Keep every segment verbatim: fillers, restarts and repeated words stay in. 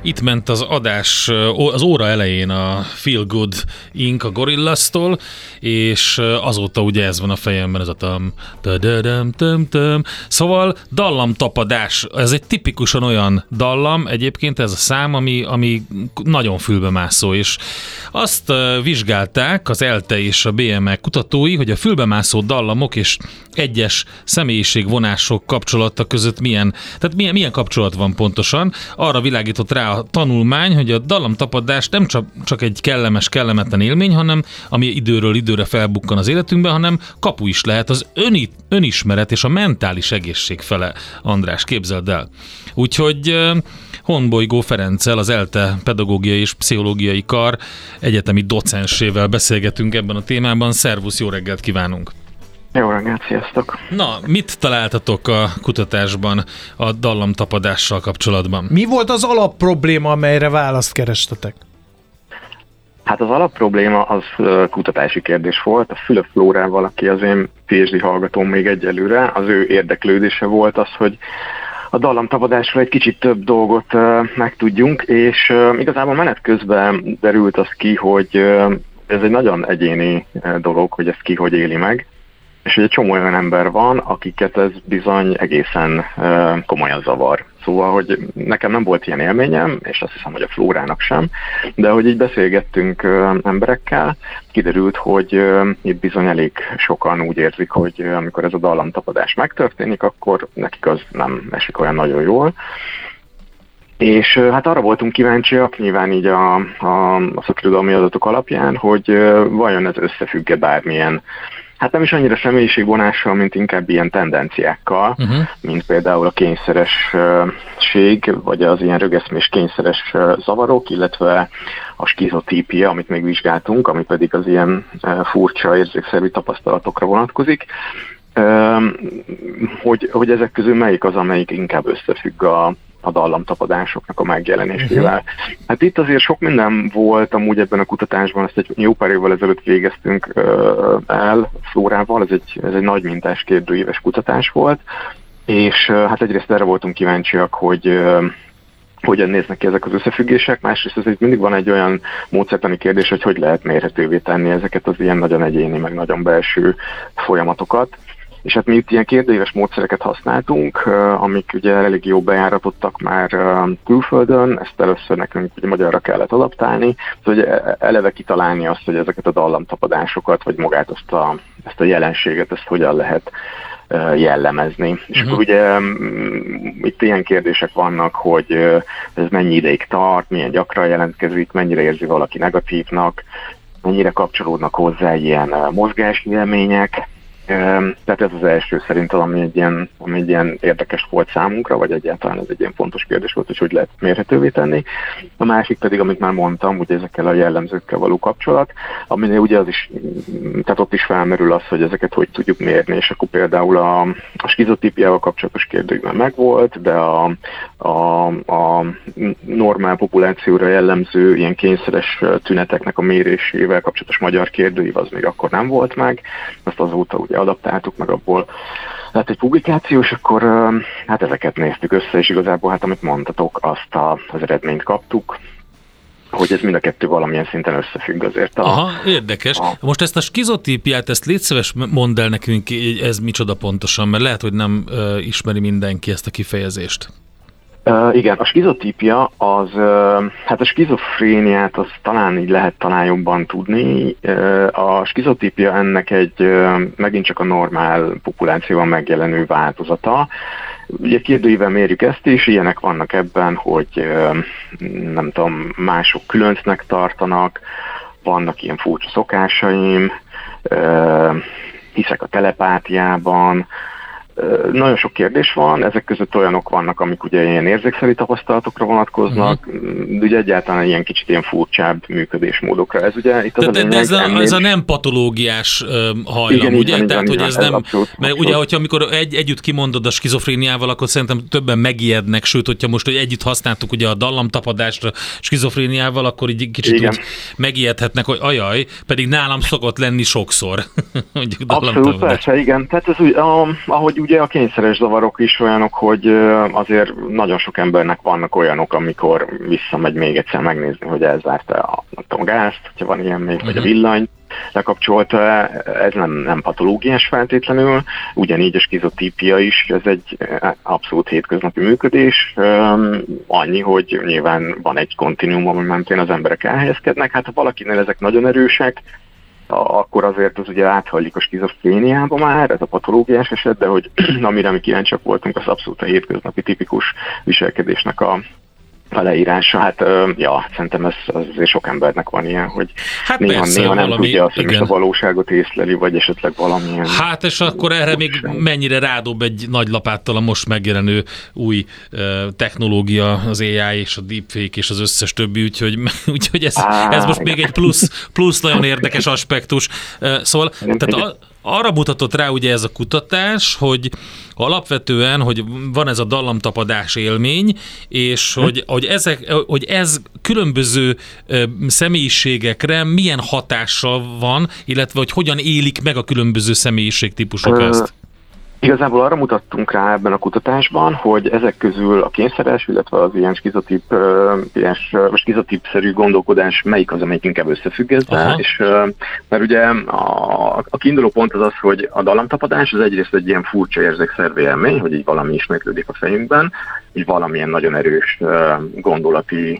Itt ment az adás, az óra elején a Feel Good Incorporated a Gorillaz-tól, és azóta ugye ez van a fejemben, ez a tam, tam, tam, tam. Szóval dallamtapadás, ez egy tipikusan olyan dallam, egyébként ez a szám, ami, ami nagyon fülbemászó, és azt vizsgálták az ELTE és a bé em e kutatói, hogy a fülbemászó dallamok és egyes személyiségvonások kapcsolata között milyen, tehát milyen, milyen kapcsolat van pontosan. Arra világított rá a tanulmány, hogy a dallamtapadás nem csak, csak egy kellemes, kellemetlen élmény, hanem ami időről időre felbukkan az életünkben, hanem kapu is lehet az öni, önismeret és a mentális egészség fele, András, képzeld el. Úgyhogy Honbolygó Ferenccel, az ELTE pedagógiai és pszichológiai kar egyetemi docensével beszélgetünk ebben a témában. Szervusz, jó reggelt kívánunk! Jó reggelt, sziasztok! Na, mit találtatok a kutatásban a dallamtapadással kapcsolatban? Mi volt az alapprobléma, amelyre választ kerestetek? Hát az alapprobléma az kutatási kérdés volt. A Fülöp Flórával, aki az én PhD hallgatóm még egyelőre, az ő érdeklődése volt az, hogy a dallamtapadásról egy kicsit több dolgot uh, megtudjunk, és uh, igazából menet közben derült az ki, hogy uh, ez egy nagyon egyéni uh, dolog, hogy ezt ki hogy éli meg, és hogy egy csomó olyan ember van, akiket ez bizony egészen uh, komolyan zavar. Szóval, hogy nekem nem volt ilyen élményem, és azt hiszem, hogy a Flórának sem, de hogy így beszélgettünk uh, emberekkel, kiderült, hogy uh, itt bizony elég sokan úgy érzik, hogy uh, amikor ez a dallamtapadás megtörténik, akkor nekik az nem esik olyan nagyon jól. És uh, hát arra voltunk kíváncsiak, nyilván így a, a, a szakirodalmi adatok alapján, hogy uh, vajon ez összefügg-e bármilyen, hát nem is annyira személyiségvonással, mint inkább ilyen tendenciákkal, uh-huh. mint például a kényszeresség, vagy az ilyen rögeszmés kényszeres zavarok, illetve a skizotípia, amit még vizsgáltunk, ami pedig az ilyen furcsa érzékszervi tapasztalatokra vonatkozik, hogy, hogy ezek közül melyik az, amelyik inkább összefügg a a dallamtapadásoknak a megjelenésével. Uh-huh. Hát itt azért sok minden volt amúgy ebben a kutatásban, ezt egy jó pár évvel ezelőtt végeztünk uh, el Flórával, ez egy, ez egy nagy mintás kérdőíves kutatás volt, és uh, hát egyrészt erre voltunk kíváncsiak, hogy uh, hogyan néznek ki ezek az összefüggések, másrészt azért mindig van egy olyan módszertani kérdés, hogy hogy lehet mérhetővé tenni ezeket az ilyen nagyon egyéni, meg nagyon belső folyamatokat. És hát mi itt ilyen kérdőíves módszereket használtunk, amik ugye elég jó bejáratottak már külföldön, ezt először nekünk ugye magyarra kellett adaptálni, szóval eleve kitalálni azt, hogy ezeket a dallamtapadásokat, vagy magát azt a, ezt a jelenséget, ezt hogyan lehet jellemezni. Uh-huh. És akkor ugye itt ilyen kérdések vannak, hogy ez mennyi ideig tart, milyen gyakran jelentkezik, mennyire érzi valaki negatívnak, mennyire kapcsolódnak hozzá ilyen mozgásélmények. Tehát ez az első szerintem, ami egy, ilyen, ami egy ilyen érdekes volt számunkra, vagy egyáltalán ez egy ilyen fontos kérdés volt, hogy hogy lehet mérhetővé tenni. A másik pedig, amit már mondtam, ugye ezekkel a jellemzőkkel való kapcsolat, aminél ugye az is, tehát ott is felmerül az, hogy ezeket hogy tudjuk mérni, és akkor például a, a skizotípiával kapcsolatos kérdőjében megvolt, de a, a, a normál populációra jellemző ilyen kényszeres tüneteknek a mérésével kapcsolatos magyar kérdőív az még akkor nem volt meg, azt azóta ugye adaptáltuk, meg abból lett egy publikáció, és akkor hát ezeket néztük össze, és igazából hát amit mondtatok, azt a, az eredményt kaptuk, hogy ez mind a kettő valamilyen szinten összefügg azért. A, Aha, érdekes. A... Most ezt a skizotípiát, ezt légy szíves, mondd el nekünk, ez micsoda pontosan, mert lehet, hogy nem uh, ismeri mindenki ezt a kifejezést. Uh, igen, a skizotípia az, uh, hát a skizofréniát az talán így lehet talán jobban tudni. Uh, a skizotípia ennek egy uh, megint csak a normál populációban megjelenő változata. Ugye kérdőjével mérjük ezt is, ilyenek vannak ebben, hogy uh, nem tudom, mások különcnek tartanak, vannak ilyen furcsa szokásaim, uh, hiszek a telepátiában. Nagyon sok kérdés van, ezek között olyanok vannak, amik ugye ilyen érzékszeri tapasztalatokra vonatkoznak, uh-huh. de ugye egyáltalán ilyen kicsit ilyen furcsább működésmódokra. Ez ugye itt az de, de, de ez, a, ez a nem patológiás uh, hajlam, igen, ugye? Van, Tehát, hogy ez, ez nem, abszolút, mert abszolút. Ugye, hogyha amikor egy, együtt kimondod a skizofréniával, akkor szerintem többen megijednek, sőt, hogyha most hogy együtt használtuk ugye a dallamtapadást a skizofréniával, akkor így kicsit igen. úgy megijedhetnek, hogy ajaj, pedig nálam szokott lenni sokszor. Abszolút, persze, igen. Tehát ez úgy, ahogy úgy ugye a kényszeres zavarok is olyanok, hogy azért nagyon sok embernek vannak olyanok, amikor visszamegy még egyszer megnézni, hogy elzárta a, a gázt, hogyha van ilyen még, uh-huh. vagy a villany lekapcsolta, ez nem, nem patológiás feltétlenül, ugyanígy a skizotípia is, ez egy abszolút hétköznapi működés, annyi, hogy nyilván van egy kontinuum, ami mentén az emberek elhelyezkednek, hát ha valakinél ezek nagyon erősek, akkor azért az ugye áthajlik a skizofréniába már, ez a patológiás eset, de hogy amire mi kíváncsiak voltunk, az abszolút a hétköznapi tipikus viselkedésnek a a leírása, hát ja, szerintem ez azért sok embernek van ilyen, hogy hát néha, persze, néha nem valami, tudja azt, hogy igen. most a valóságot észleli, vagy esetleg valamilyen... Hát és akkor erre még mennyire rádob egy nagy lapáttal a most megjelenő új uh, technológia, az á i és a deepfake és az összes többi, úgyhogy, úgyhogy ez, Á, ez most igen. még egy plusz, plusz nagyon érdekes aspektus. Uh, szóval, tehát a, arra mutatott rá ugye ez a kutatás, hogy alapvetően, hogy van ez a dallamtapadás élmény, és hm. hogy, hogy, ezek, hogy ez különböző személyiségekre milyen hatással van, illetve hogy hogyan élik meg a különböző személyiségtípusok ezt. Igazából arra mutattunk rá ebben a kutatásban, hogy ezek közül a kényszeres, illetve az ilyen skizotíp, ilyen skizotípszerű gondolkodás melyik az, amelyik inkább összefügg ezzel, és mert ugye a, a kiinduló pont az az, hogy a dallamtapadás az egyrészt egy ilyen furcsa érzékszervi élmény, hogy így valami ismétlődik a fejünkben, így valamilyen nagyon erős gondolati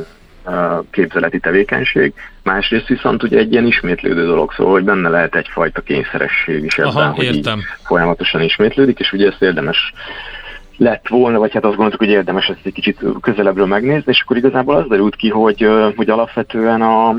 képzeleti tevékenység. Másrészt viszont ugye egy ilyen ismétlődő dolog, szóval, hogy benne lehet egyfajta kényszeresség is ebben, Aha, hogy így folyamatosan ismétlődik, és ugye ezt érdemes lett volna, vagy hát azt gondoltuk, hogy érdemes ezt egy kicsit közelebbről megnézni, és akkor igazából az derült ki, hogy, hogy alapvetően a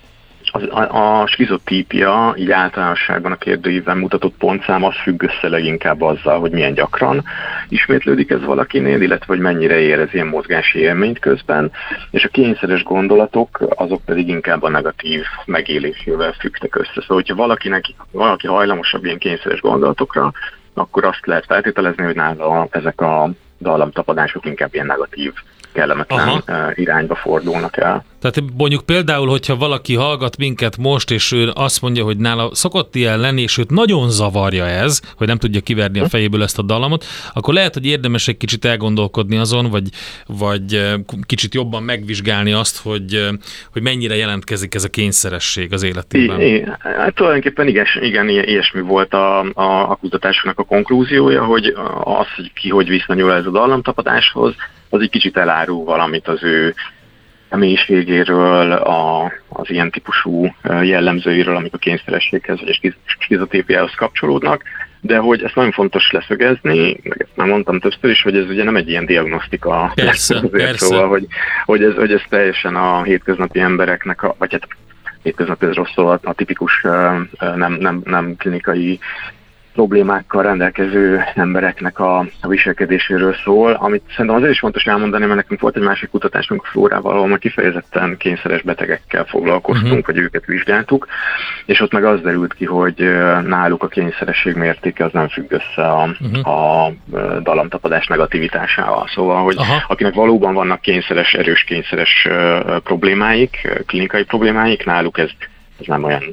A, a, a skizotípia így általánosságban a kérdőívben mutatott pontszám az függ össze leginkább azzal, hogy milyen gyakran ismétlődik ez valakinél, illetve hogy mennyire érez ilyen mozgási élményt közben, és a kényszeres gondolatok azok pedig inkább a negatív megélésével függtek össze. Szóval, hogyha valakinek, valaki hajlamosabb ilyen kényszeres gondolatokra, akkor azt lehet feltételezni, hogy nála ezek a dallamtapadások inkább ilyen negatív, kellemetlen Aha. irányba fordulnak el. Tehát mondjuk például, hogyha valaki hallgat minket most, és ő azt mondja, hogy nála szokott ilyen lenni, és őt nagyon zavarja ez, hogy nem tudja kiverni a fejéből ezt a dallamot, akkor lehet, hogy érdemes egy kicsit elgondolkodni azon, vagy, vagy kicsit jobban megvizsgálni azt, hogy, hogy mennyire jelentkezik ez a kényszeresség az életében. I, I, hát tulajdonképpen igen, igen, ilyesmi volt a, a, a kutatásnak a konklúziója, hogy az, hogy ki hogy viszonyul ez a dallamtapadáshoz, az egy kicsit elárul valamit az ő személyiségéről, a, az ilyen típusú jellemzőiről, amik a kényszerességhez vagy a skizotípiához kapcsolódnak, de hogy ezt nagyon fontos leszögezni, meg ezt már mondtam többször is, hogy ez ugye nem egy ilyen diagnosztika. Persze, azért, persze. Szóval, hogy, hogy, ez, hogy ez teljesen a hétköznapi embereknek, a, vagy hát hétköznapi ez rossz szó, a tipikus nem, nem, nem klinikai problémákkal rendelkező embereknek a, a viselkedéséről szól, amit szerintem azért is fontos elmondani, mert nekünk volt egy másik kutatásunk a Flórával, ahol már kifejezetten kényszeres betegekkel foglalkoztunk, uh-huh. vagy őket vizsgáltuk, és ott meg az derült ki, hogy náluk a kényszeresség mértéke az nem függ össze a, uh-huh. a dallamtapadás negativitásával. Szóval, hogy Aha. akinek valóban vannak kényszeres, erős kényszeres problémáik, klinikai problémáik, náluk ez, ez nem olyan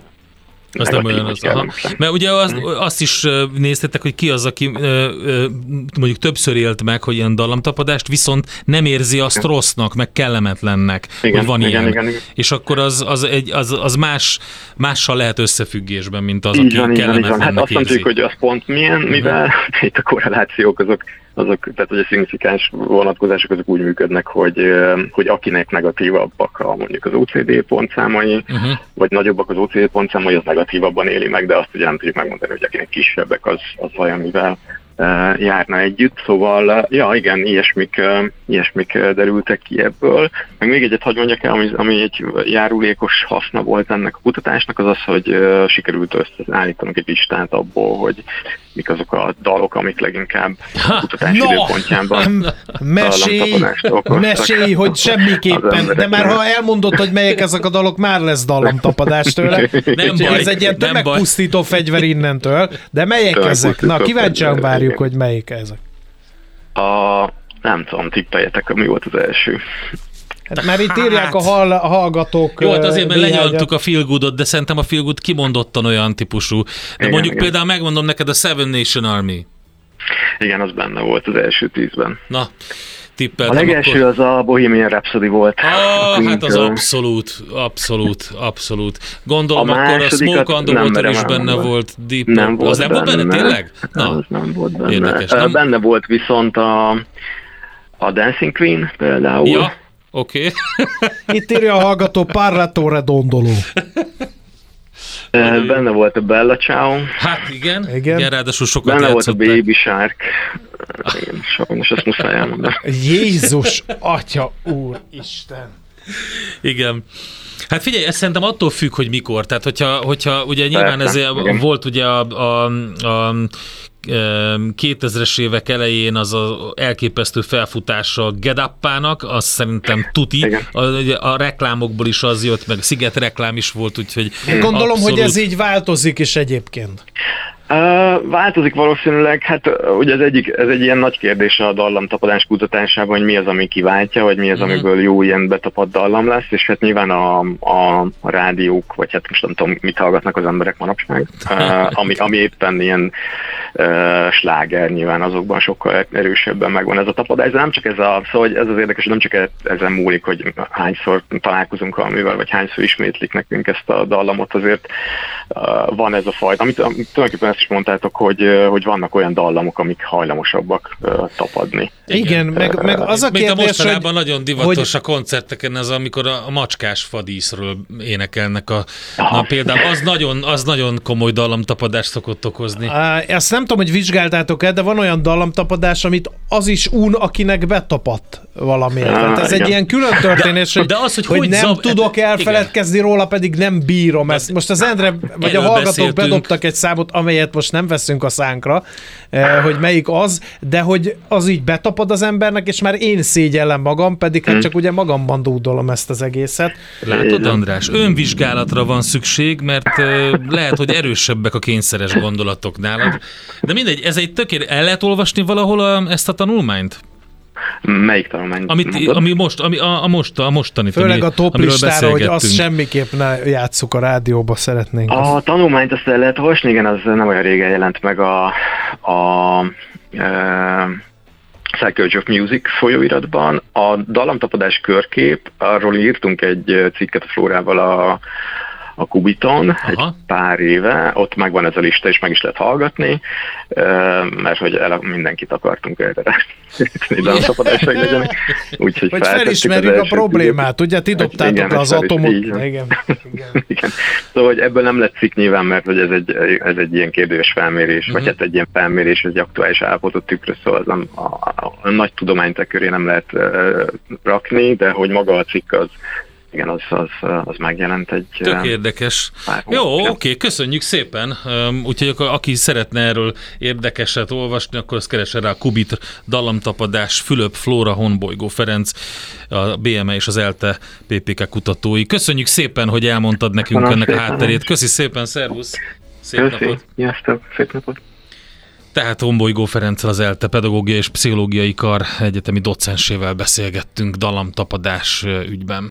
Az nem olyan az. Aha. Mert ugye azt, azt is néztetek, hogy ki az, aki mondjuk többször élt meg, hogy ilyen dallamtapadást, viszont nem érzi azt rossznak, meg kellemetlennek, igen, hogy van igen, ilyen. Igen, igen. És akkor az, az, egy, az, az más, mással lehet összefüggésben, mint az, így aki van, kellemetlennek hát azt nem tudjuk, hogy az pont milyen, mivel uh-huh. itt a korrelációk azok azok, tehát hogy a szignifikáns vonatkozások azok úgy működnek, hogy, hogy akinek negatívabbak a, mondjuk az o cé dé pontszámai, uh-huh. vagy nagyobbak az o cé dé pontszámai, az negatívabban éli meg, de azt ugye nem tudjuk megmondani, hogy akinek kisebbek, az, az vajon mivel uh, járna együtt. Szóval, uh, ja igen, ilyesmik, uh, ilyesmik uh, derültek ki ebből. Meg még egyet hadd mondjak el, ami, ami egy járulékos haszna volt ennek a kutatásnak, az az, hogy uh, sikerült összeállítanunk egy listát abból, hogy mik azok a dalok, amik leginkább a kutatás no! időpontjában dallamtapadást okoztak. Mesélj, hogy semmiképpen, de már ha elmondod, hogy melyek ezek a dalok, már lesz dallamtapadás tőle. Nem baj, ez egy ilyen tömegpusztító fegyver innentől, de melyek ezek? Na, kíváncsian várjuk, hogy melyik ezek. A, nem tudom, tippeljetek, mi volt az első. Hát már itt írják a, hall, a hallgatók. Jó, hát azért, mert lenyaltuk a Feel Good-ot, de szerintem a Feel Good kimondottan olyan típusú. De igen, mondjuk igen. Például megmondom neked a Seven Nation Army. Igen, az benne volt az első tízben. Na, tippeltem. A legelső akkor... az a Bohemian Rhapsody volt. Ah, hát az abszolút, abszolút, abszolút. Gondolom a akkor a Smoke on the Water is benne nem volt. Deep nem volt az nem volt benne, tényleg? Na, az nem volt benne. Érdekes, nem? Benne volt viszont a, a Dancing Queen például. Ja, oké. Okay. Itt írja a hallgató Parrato Redondoló. Benne volt a Bella Ciao. Hát igen, igen. igen ráadásul sokat benne játszották. Volt a Baby Shark. Igen, sajnos ezt muszáj elmondani. Jézus, atya, úristen. Igen. Hát figyelj, ez szerintem attól függ, hogy mikor. Tehát, hogyha, hogyha ugye nyilván Persze, ez igen. volt ugye a, a, a kétezres évek elején az a elképesztő felfutása a Get Up-ának, az szerintem tuti. A, a reklámokból is az jött, meg a Sziget reklám is volt, úgyhogy gondolom, abszolút... hogy ez így változik is egyébként. Uh, változik valószínűleg, hát uh, ugye ez, egyik, ez egy ilyen nagy kérdés a dallamtapadás kutatásában, hogy mi az, ami kiváltja, vagy mi az, uh-huh. amiből jó ilyen betapadt dallam lesz, és hát nyilván a, a, a rádiók, vagy hát most nem tudom, mit hallgatnak az emberek manapság, uh, ami, ami éppen ilyen uh, sláger, nyilván azokban sokkal erősebben megvan ez a tapadás, de nem csak ez a, szóval ez az érdekes, hogy nem csak ezen múlik, hogy hányszor találkozunk valamivel, vagy hányszor ismétlik nekünk ezt a dallamot, azért uh, van ez a fajta, amit, amit tulajdonképpen ezt is mondtátok, hogy, hogy vannak olyan dallamok, amik hajlamosabbak uh, tapadni. Igen, uh, meg, meg az a kérdés, kérdés, mostanában hogy, nagyon divatos hogy... a koncerteken ez, amikor a macskás fadíszről énekelnek a... Ah. Na például az nagyon, az nagyon komoly dallamtapadást szokott okozni. Uh, ezt nem tudom, hogy vizsgáltátok-e, de van olyan dallamtapadás, amit az is un, akinek betapadt valamiért. Ah, Tehát ez igen. egy ilyen külön történés, hogy, de az, hogy, hogy, hogy nem zav... tudok elfeledkezni igen. róla, pedig nem bírom ezt. Most az Endre, vagy a hallgatók beszéltünk. Bedobtak egy számot, amelyet most nem veszünk a szánkra, eh, hogy melyik az, de hogy az így betapad az embernek, és már én szégyellem magam, pedig hát hmm. csak ugye magamban dúdolom ezt az egészet. Látod, András? Önvizsgálatra van szükség, mert eh, lehet, hogy erősebbek a kényszeres gondolatok nálad. De mindegy, ez egy tökéletes. El lehet olvasni valahol a, ezt a tanulmányt? Melyik tanulmány? Amit, ami most, ami a, a, most, a mostani. Főleg a top listára, hogy azt semmiképp ne játsszuk a rádióba, szeretnénk. A azt. Tanulmányt azt el lehet olvasni, igen, az nem olyan régen jelent meg a, a, a Psychology of Music folyóiratban. A dallamtapadás körkép, arról írtunk egy cikket a Flórával a a Kubiton, aha. egy pár éve, ott megvan ez a lista, és meg is lehet hallgatni, mert hogy el, mindenkit akartunk erre rá, dallamtapadásra legyenek. Úgyhogy hogy felismerjük a problémát, tíz... ugye ti dobtátok igen, le az atomot. Igen. Igen. Igen. Igen. Szóval, hogy ebből nem lett cikk nyilván, mert hogy ez egy, ez egy ilyen kérdős felmérés, uh-huh. vagy hát egy ilyen felmérés, egy aktuális állapotot tükröz, szóval nem, a, a, a nagy tudományt köré nem lehet uh, rakni, de hogy maga a cikk az igen, az, az, az megjelent egy... Tök érdekes. Jó, oké, okay, köszönjük szépen. Úgyhogy aki szeretne erről érdekeset olvasni, akkor azt keresse rá a Kubit, dallamtapadás, Fülöp, Flóra, Honbolygó Ferenc, a bé em e és az ELTE pé pé ká kutatói. Köszönjük szépen, hogy elmondtad nekünk ennek a hátterét. Köszi szépen, szervusz! Szép Köszi. napot! Sziasztok, szép napot! Tehát Honbolygó Ferenccel, az ELTE Pedagógiai és Pszichológiai Kar egyetemi docensével beszélgettünk dallamtapadás ügyben.